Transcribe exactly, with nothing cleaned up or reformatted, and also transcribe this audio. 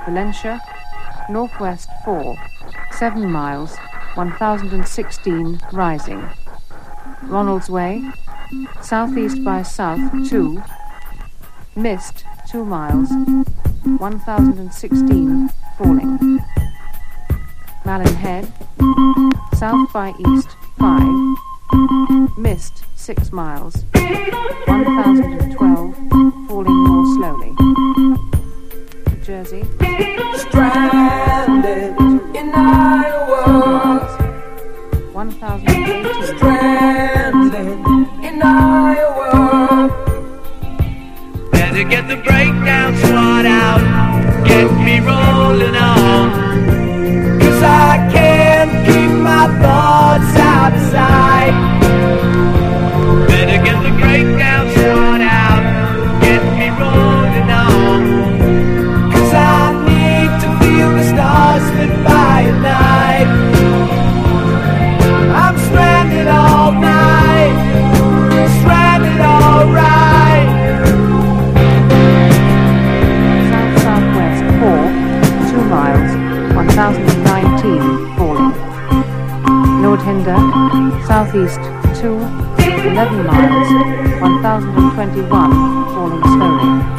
Valencia, northwest four, seven miles, one thousand sixteen rising. Ronald's Way, southeast by south two, mist two miles, one thousand sixteen falling. Malin Head, south by east five, mist six miles, one thousand twelve falling more slowly. Jersey, stranded in Iowa, one thousand eighteen. Stranded in Iowa. Better get the breakdown squad out, get me rolling on, 'cause I can't keep my thoughts outside. Better get the breakdown squad out, get me rolling on, 'cause I need to feel the stars lit by a night. I'm stranded all night, stranded all right. South-southwest four, two miles, one thousand nineteen falling. Lord Hinder, southeast two, eleven miles, one thousand twenty-one falling slowly.